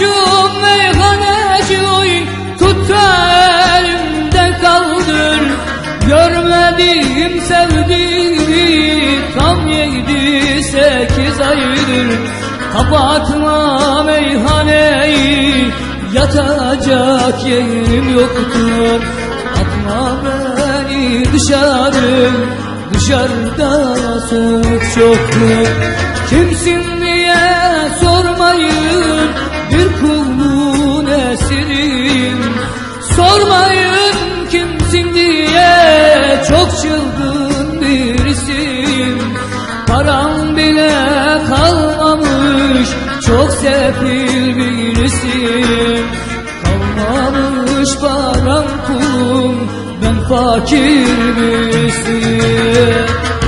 Sarhoşum meyhaneci oy, tut da elimden kaldır. Görmediğim sevdiğimi tam 7-8 aydır. Kapatma meyhaneyi, yatacak yerim yoktur. Atma beni dışarı, dışarıda soğuk çoktur. Kimsin diye sormayın, bir kulun esirim. Sormayın kimsin diye, çok çılgın birisiyim. Param bile kalmamış, çok sefil birisiyim. Kalmamış param pulum, ben fakir birisiyim.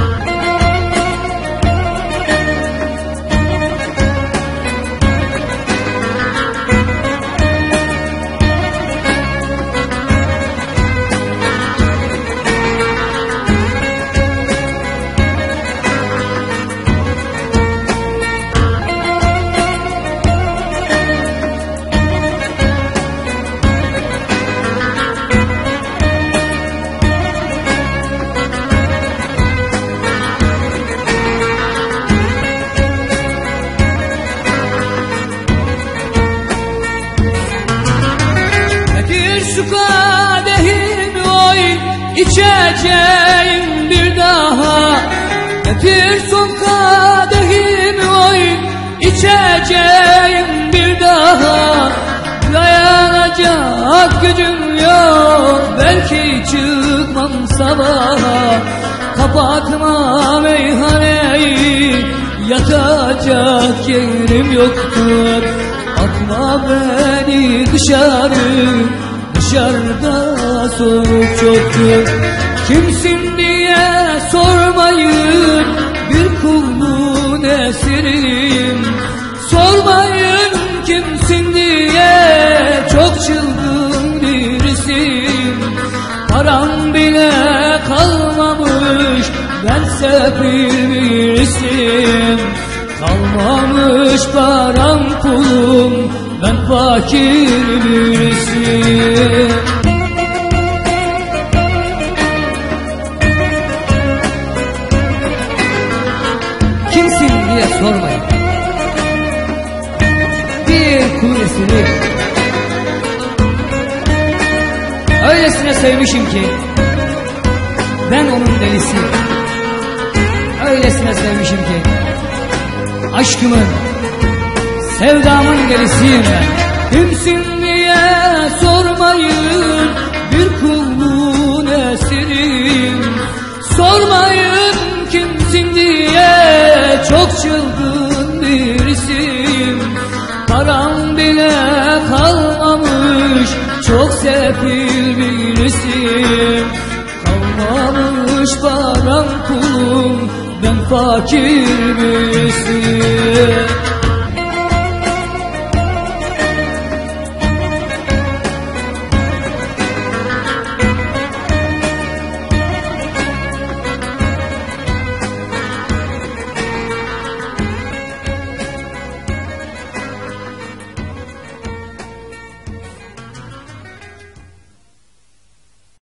Şu kadehimi oy, içeceğim bir daha. Getir son kadehimi oy, içeceğim bir daha. Dayanacak gücüm yok, belki çıkmam sabaha. Kapatma meyhaneyi, yatacak yerim yoktur. Atma beni dışarı, dışarıda soğuk çoktur. Kimsin diye sormayın, bir kulun esiriyim. Sormayın kimsin diye, çok çılgın birisiyim. Param bile kalmamış, ben sefil birisiyim. Kalmamış param pulum, ben fakir birisiyim. Kimsin diye sormayın, bir kulun esiri. Öylesine sevmişim ki ben onun delisiyim. Öylesine sevmişim ki aşkımın, sevdamın delisiyim ben. Kimsin diye sormayın, bir kulun esiriyim. Sormayın kimsin diye, çok çılgın birisiyim. Param bile kalmamış, çok sefil birisiyim. Kalmamış param pulum, ben fakir birisiyim.